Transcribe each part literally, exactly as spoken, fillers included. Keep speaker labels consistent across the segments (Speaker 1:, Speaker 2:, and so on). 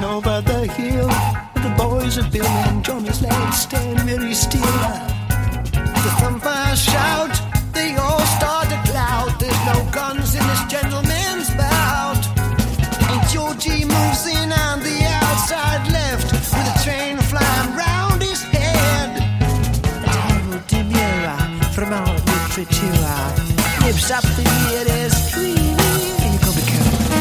Speaker 1: over the hill. The boys are building Johnny's legs stand very still. The thumpers shout, they all start to clout. There's no guns in this gentleman's bout. And Georgie moves in on the outside left, with a train flying round his head. A terrible demura from our literature nips up the nearest tree. You can be careful.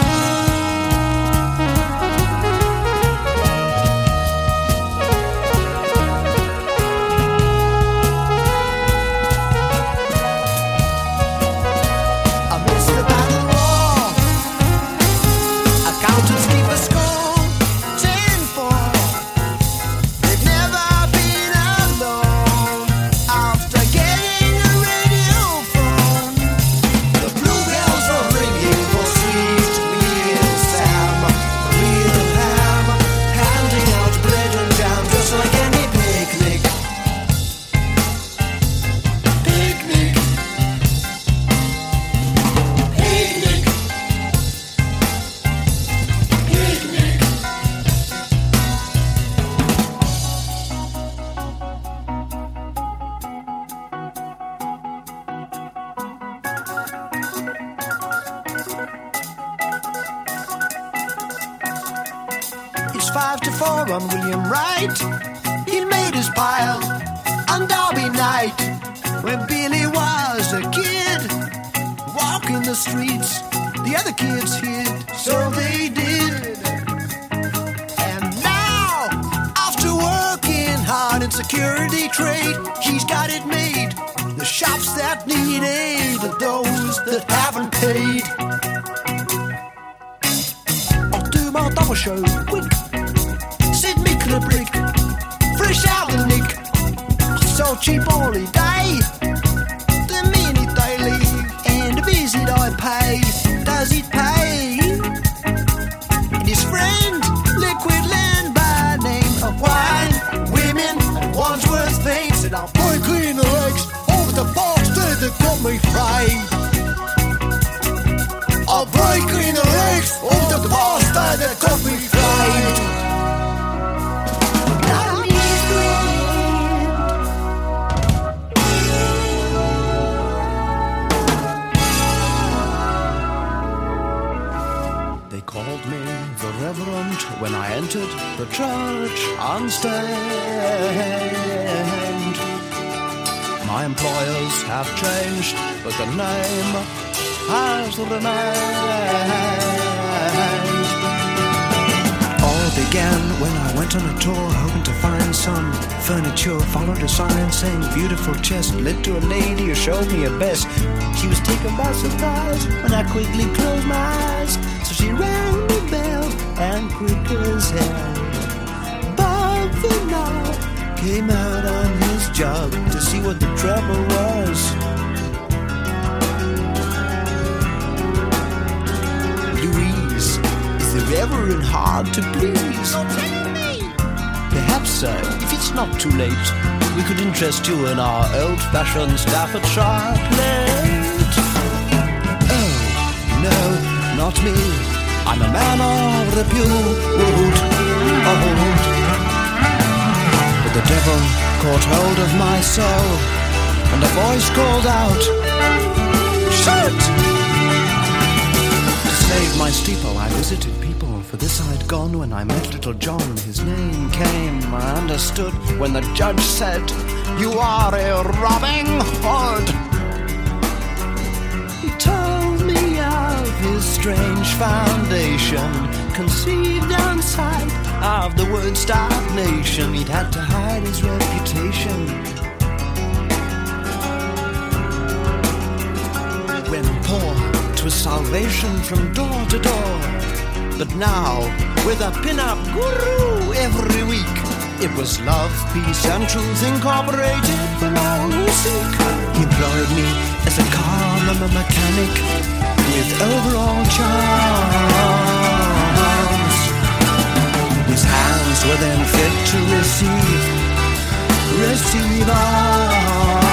Speaker 1: Five to four on William Wright. He made his pile on Derby night when Billy was a kid, walking the streets. The other kids hid, so they did. And now, after working hard in security trade, he's got it made. The shops that need aid are those that haven't paid. I'll do my double show quick. A brick, fresh out the nick, so cheap all day. The minute they leave and the visit I pay, does it pay? And his friend, liquid land by name of wine, women, and Wandsworth Fame said I'll break clean the legs over the bastard that got me frayed. I'll break clean the legs over the bastard that got me frayed. Called me the Reverend when I entered the church unstained. My employers have changed, but the name has remained. All began when I went on a tour, hoping to find some furniture. Followed a sign saying beautiful chest, led to a lady who showed me her best. She was taken by surprise when I quickly closed my eyes. So she rang the bell and quick as hell, Bob the now came out on his job to see what the trouble was. Louise, is the Reverend hard to please? Don't tell me. Perhaps, sir, if it's not too late, we could interest you in our old-fashioned Staffordshire plate. Oh, no, not me. I'm a man of repute. Oh, but the devil caught hold of my soul, and a voice called out, "Shut!" To save my steeple, I visited people. For this I'd gone when I met little John. His name came, I understood, when the judge said, "You are a robbing hood." He told me of his strange foundation, conceived on sight of the Woodstock nation. He'd had to hide his reputation. When poor, 'twas salvation from door to door. But now, with a pin-up guru every week, it was love, peace, and truth incorporated for all who seek. He employed me as a car mechanic with overall charms. His hands were then fit to receive, receive arms.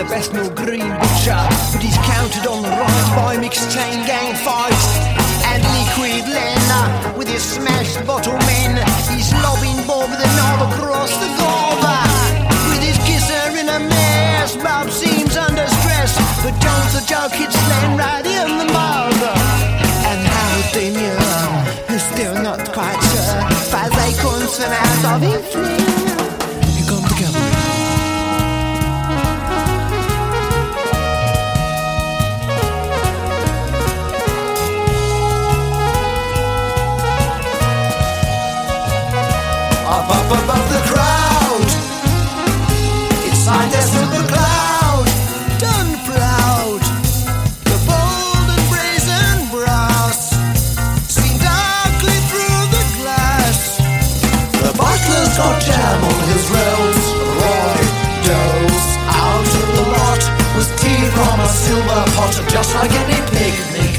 Speaker 1: the Bethnal Green butcher, but he's counted on the right by mixed chain gang fights and liquid Len with his smashed bottle men. He's lobbing Bob the knob across the Gorba with his kisser in a mess. Bob seems under stress, but John's the joke hits Len right in the mouth. And how demure, who's still not quite sure, five acorns from out of his fling. Here come the cavalry. Up, up above the crowd, it's scientists of the cloud, done proud. The bold and brazen brass seen darkly through the glass. The butler's got jam on his rails. Roy does out of the lot with tea from a silver pot, just like any picnic.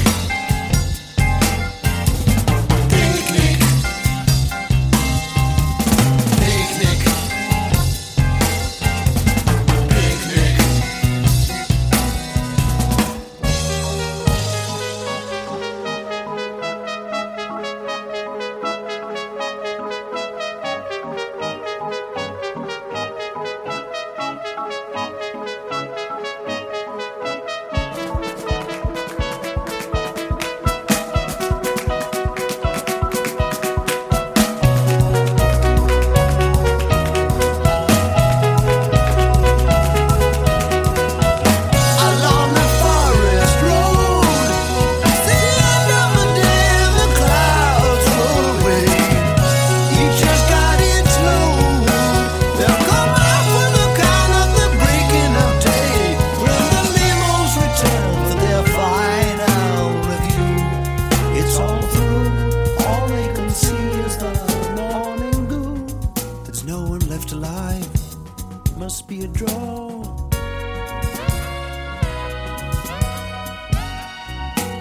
Speaker 1: Must be a draw.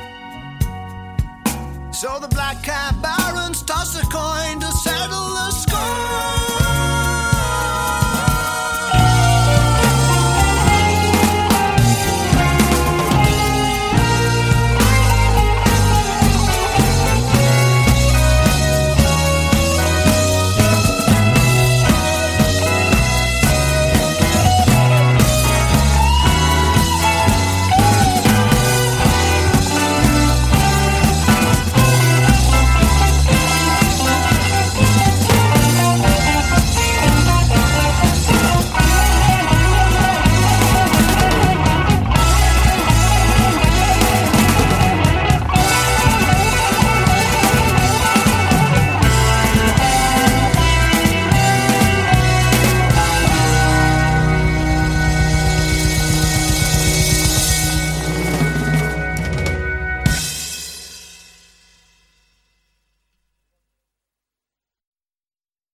Speaker 1: So the black cat barons toss a coin to settle the score.